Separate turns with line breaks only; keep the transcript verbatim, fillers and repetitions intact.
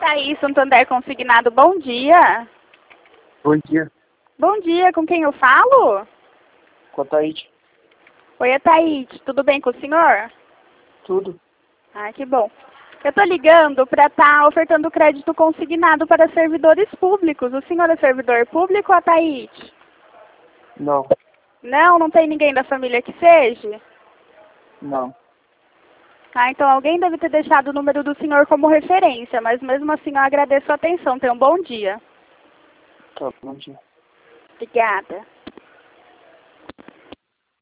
Thaís, Santander Consignado, bom dia.
Bom dia.
Bom dia, com quem eu falo?
Com a Taíde.
Oi, Taíde, tudo bem com o senhor?
Tudo.
Ah, que bom. Eu tô ligando para estar ofertando crédito consignado para servidores públicos. O senhor é servidor público, a Taíde?
Não.
Não, não tem ninguém da família que seja?
Não.
Ah, então alguém deve ter deixado o número do senhor como referência, mas mesmo assim eu agradeço a atenção. Tenha um bom dia.
Tá, bom dia.
Obrigada.